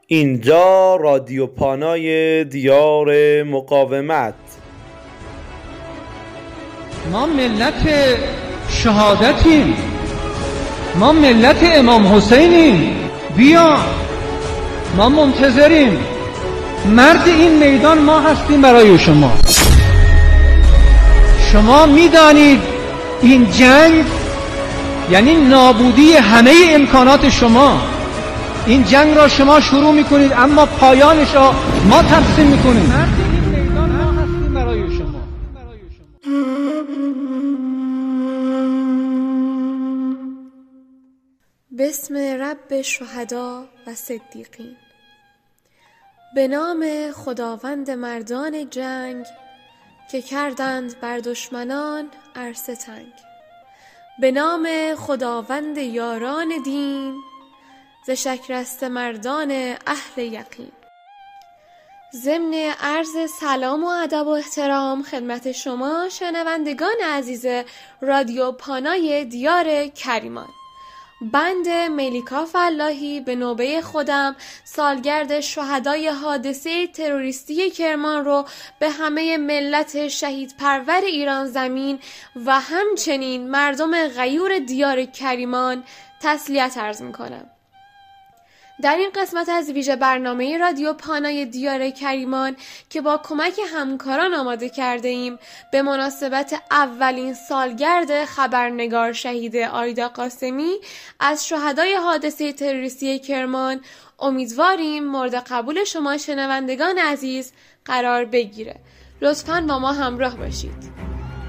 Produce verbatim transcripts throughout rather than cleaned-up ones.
اینجا رادیو پانای دیار مقاومت. ما ملت شهادتیم، ما ملت امام حسینیم. بیا، ما منتظریم. مرد این میدان ما هستیم برای شما. شما میدانید این جنگ یعنی نابودی همه امکانات شما. این جنگ را شما شروع میکنید اما پایانش را ما تقسیم میکنیم. مرد این میدان ما هستیم برای شما. بسم رب شهدا و صدیقین. به نام خداوند مردان جنگ که کردند بر دشمنان عرصه تنگ. به نام خداوند یاران دین ز شکرست مردان اهل یقین. ضمن عرض سلام و ادب و احترام خدمت شما شنوندگان عزیز رادیو پانای دیار کریمان. بند ملیکا فلاحی به نوبه خودم سالگرد شهدای حادثه تروریستی کرمان رو به همه ملت شهید پرور ایران زمین و همچنین مردم غیور دیار کریمان تسلیت عرض میکنم. در این قسمت از ویژه برنامه رادیو پانای دیار کریمان که با کمک همکاران آماده کرده ایم به مناسبت اولین سالگرد خبرنگار شهید آیدا قاسمی از شهدای حادثه تروریستی کرمان امیدواریم مورد قبول شما شنوندگان عزیز قرار بگیره. لطفاً با ما همراه باشید.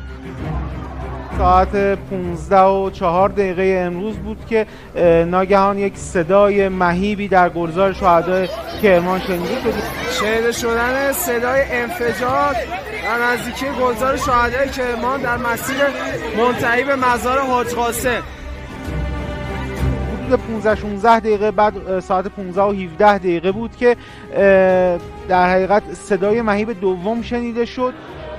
ساعت پونزده و چهار دقیقه امروز بود که ناگهان یک صدای مهیبی در گلزار شهدای کرمان شنیده شد. شنیده شدن صدای انفجار در نزدیکی گلزار شهدای کرمان در مسیر منتهی به مزار حاج قاسم. حدود پانزده شانزده دقیقه بعد ساعت پانزده و هفده دقیقه بود که در حقیقت صدای مهیب دوم شنیده شد.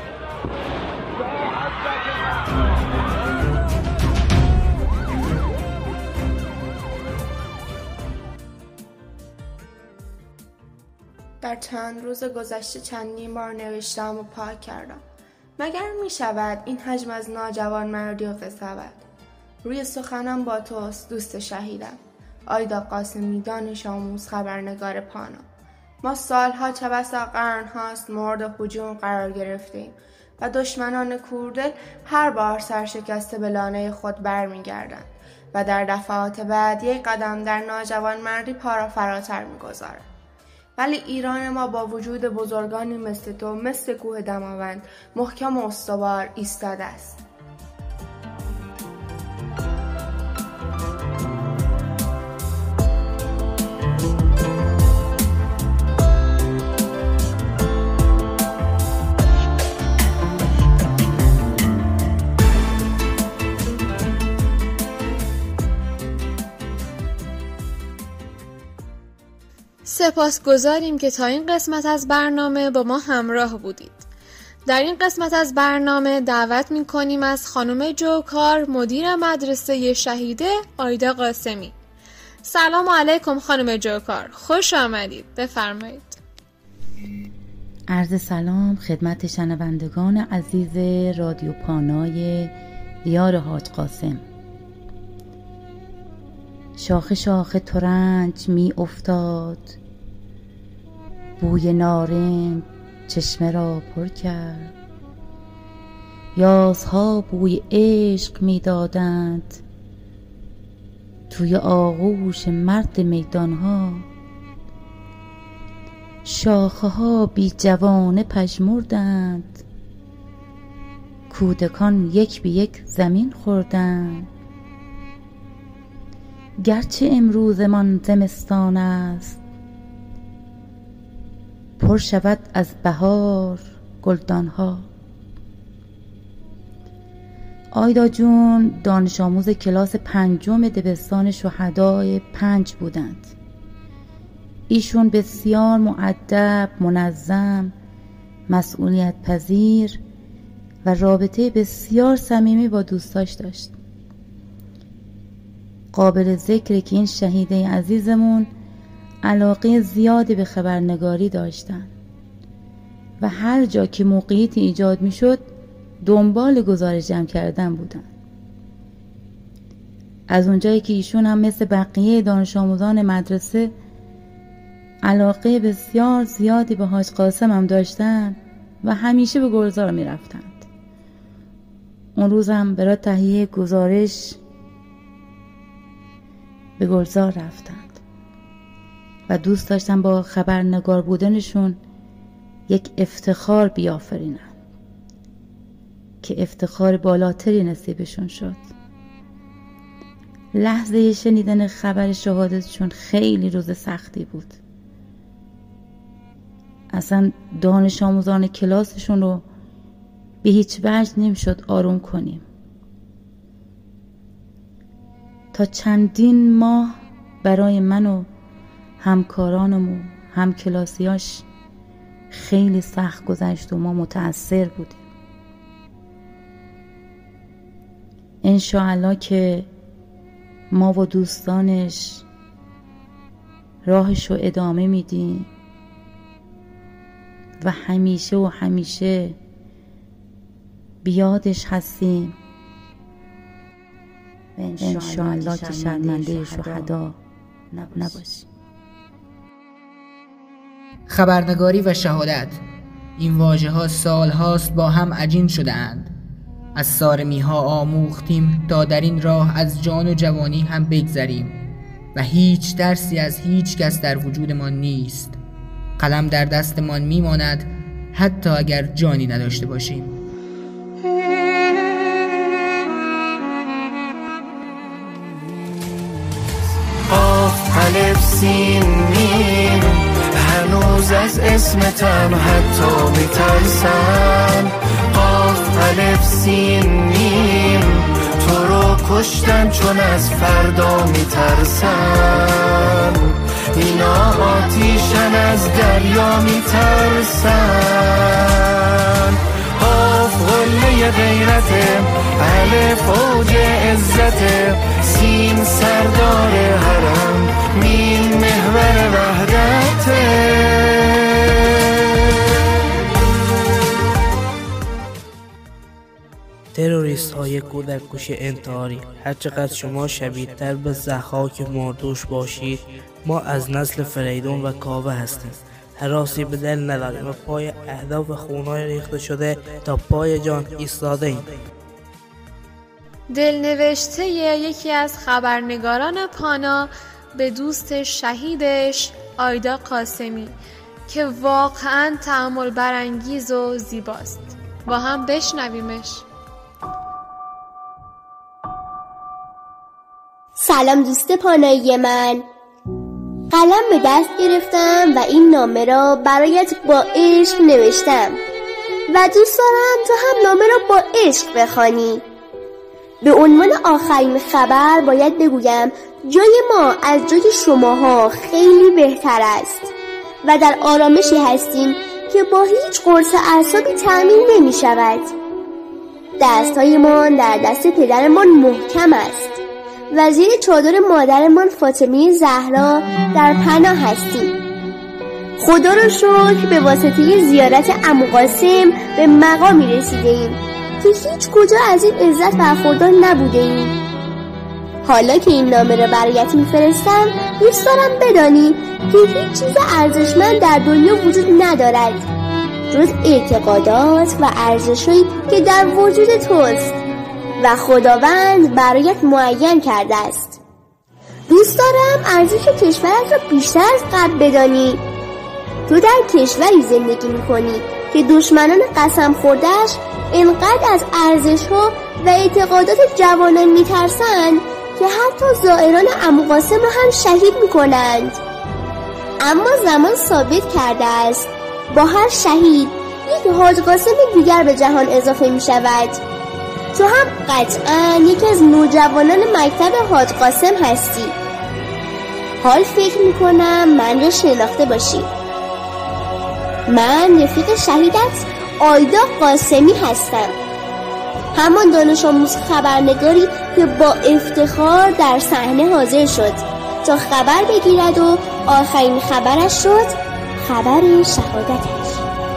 در چند روز گذشته چندین بار نوشتم و پاک کردم. مگر می شود این حجم از ناجوان مردی و قساوت؟ روی سخنم با توست دوست شهیدم، آیدا قاسمی، دانش آموز، خبرنگار پانا. ما سالها چه بسا قرن هاست مورد هجوم قرار گرفتیم و دشمنان کوردل هر بار سرشکسته به لانه خود برمی گردند و در دفعات بعد یک قدم در ناجوان مردی پا را فراتر می گذارند. ولی ایران ما با وجود بزرگانی مثل تو، مثل کوه دماوند، محکم و استوار ایستاده است. سپاسگزاریم که تا این قسمت از برنامه با ما همراه بودید. در این قسمت از برنامه دعوت می‌کنیم از خانم جوکار، مدیر مدرسه شهیده آیدا قاسمی. سلام علیکم خانم جوکار، خوش آمدید، بفرمایید. عرض سلام خدمت شنوندگان عزیز رادیو پانای دیار حاج قاسم. شاخه شاخه ترنج می افتاد، بوی نارنج چشمه را پر کرد. یازها بوی عشق می دادند توی آغوش مرد میدانها. شاخه ها بی جوانه پژمردند، کودکان یک به یک زمین خوردند. گرچه امروزمان زمستان است، پر شود از بهار گلدانها. آیدا جون دانش آموز کلاس پنجم دبستان شهدای پنج بودند. ایشون بسیار مؤدب، منظم، مسئولیت پذیر و رابطه بسیار صمیمی با دوستاش داشت. قابل ذکره که این شهیده عزیزمون علاقه زیادی به خبرنگاری داشتند و هر جا که موقعیتی ایجاد می شد دنبال گزارش جمع کردن بودند. از اونجایی که ایشون هم مثل بقیه دانش آموزان مدرسه علاقه بسیار زیادی به حاج قاسم هم داشتن و همیشه به گلزار می رفتند. اون روز هم برای تهیه گزارش به گلزار رفتند و دوست داشتن با خبرنگار بودنشون یک افتخار بیافرینن که افتخار بالاتری نصیبشون شد. لحظه شنیدن خبر شهادتشون خیلی روز سختی بود. اصلا دانش آموزان کلاسشون رو به هیچ وجه نمیشد آروم کنیم. تا چندین ماه برای من و همکارانم و همکلاسیاش خیلی سخت گذشت و ما متأثر بودیم. انشاءالله که ما و دوستانش راهش رو ادامه میدیم و همیشه و همیشه بیادش هستیم. انشاءالله که شرمنده شهدا نباشیم. خبرنگاری و شهادت، این واژه ها سال هاست با هم عجین شده اند. از صارمی ها آموختیم تا در این راه از جان و جوانی هم بگذریم و هیچ درسی از هیچ کس در وجودمان نیست. قلم در دستمان میماند حتی اگر جانی نداشته باشیم. قاف الف سین میم، هنوز از اسمتم حتی میترسم. قاف الف سین میم، تو رو کشتن چون از فردا میترسم. اینا آتیشن از دریا میترسن. قاف قله غیرته، الف اوج عزته، سین سردار حرم، میم محور وحدته. تروریست های کودک کشی انتحاری، هرچقدر شما شبیه‌تر به ضحاک مردوش باشید، ما از نسل فریدون و کاوه هستیم. هراسی به دل نداریم و پای اهداف خونای ریخته شده تا پای جان ایستاده ایم. دلنوشته یکی از خبرنگاران پانا به دوست شهیدش آیدا قاسمی که واقعاً تأمل برانگیز و زیباست. با هم بشنویمش. سلام دوست پانایی من، قلم به دست گرفتم و این نامه را برایت با عشق نوشتم و دوست دارم تو هم نامه را با عشق بخوانی. به عنوان آخرین خبر باید بگویم جای ما از جای شماها خیلی بهتر است و در آرامشی هستیم که با هیچ قرص اعصابی تأمین نمی شود. دستهایمان در دست پدرمان محکم است و زیر چادر مادرمان فاطمه زهرا در پناه هستیم. خدا را شکر به واسطه زیارت عمو قاسم به مقامی رسیده ایم که هیچ کجا از این عزت برخوردار نبوده ایم. حالا که این نامه را برایت میفرستم دوست دارم بدانی که هیچ چیز ارزشمند در دنیا وجود ندارد جز اعتقادات و ارزش‌هایی که در وجود توست و خداوند برایت معین کرده است. دوست دارم ارزش کشورت را بیشتر از قبل بدانی. تو در کشوری زندگی می‌کنی که دشمنان قسم خورده‌اش اینقدر از ارزش‌ها و اعتقادات جوانان می‌ترسند که حتی زائران عمو قاسم را هم شهید می‌کنند. اما زمان ثابت کرده است با هر شهید یک حاج قاسم دیگر به جهان اضافه می‌شود. تو هم قطعاً یکی از نوجوانان مکتب حاج قاسم هستی. حال فکر میکنم من را شناخته باشی. من رفیق شهیدت آیدا قاسمی هستم، همان دانش آموز خبرنگاری که با افتخار در صحنه حاضر شد تا خبر بگیرد و آخرین خبرش شد خبر شهادتش.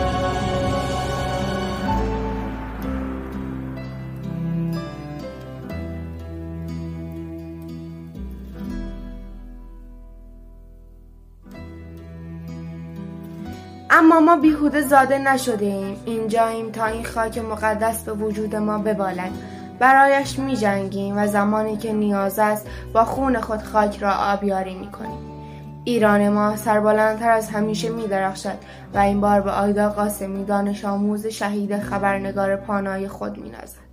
اما ما بیهوده زاده نشده ایم. اینجاییم تا این خاک مقدس به وجود ما ببالد. برایش می جنگیم و زمانی که نیاز است با خون خود خاک را آبیاری می کنیم. ایران ما سربلندتر از همیشه می درخشد و این بار به آیدا قاسمی دانش آموز شهید خبرنگار پانای خود می نازد.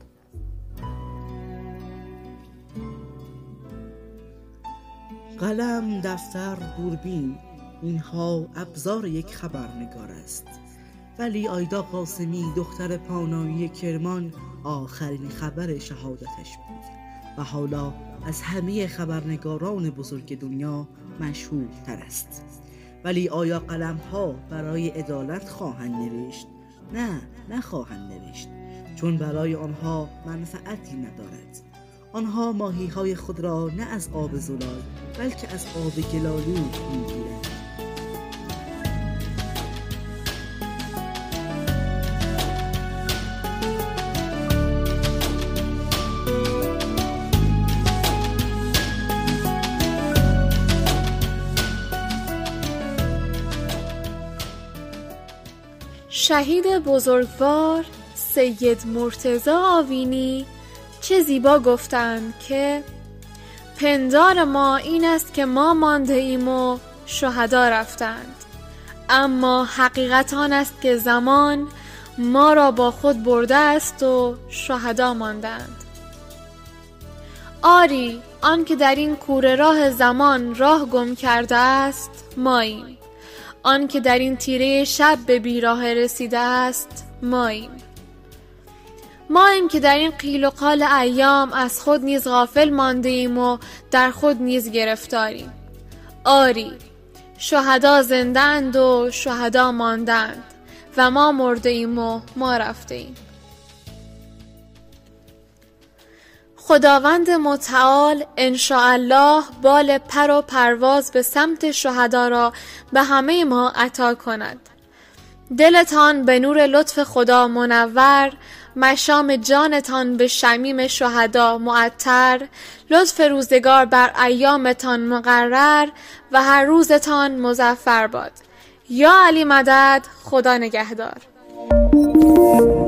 قلم، دفتر، دوربین، اینها ابزار یک خبرنگار است، ولی آیدا قاسمی دختر پانایی کرمان آخرین خبر شهادتش بود و حالا از همه خبرنگاران بزرگ دنیا مشهورتر است. ولی آیا قلم ها برای عدالت خواهند نوشت؟ نه، نخواهند نوشت، چون برای آنها منفعتی ندارد. آنها ماهی های خود را نه از آب زلال بلکه از آب گلالود میگیرند. شهید بزرگوار سید مرتضی آوینی چه زیبا گفتند که پندار ما این است که ما مانده ایم و شهدا رفتند، اما حقیقت آن است که زمان ما را با خود برده است و شهدا ماندند. آری، آن که در این کوره راه زمان راه گم کرده است ماییم، آن که در این تیره شب به بیراه رسیده است ماییم. ماییم که در این قیل و قال ایام از خود نیز غافل مانده ایم و در خود نیز گرفتاریم. آری، شهدا زندند و شهدا ماندند و ما مرده ایم و ما رفته ایم. خداوند متعال انشاءالله بال پر و پرواز به سمت شهدا را به همه ما عطا کند. دلتان به نور لطف خدا منور، مشام جانتان به شمیم شهدا معطر، لطف روزگار بر ایامتان مقرر و هر روزتان مظفر باد. یا علی مدد، خدا نگهدار.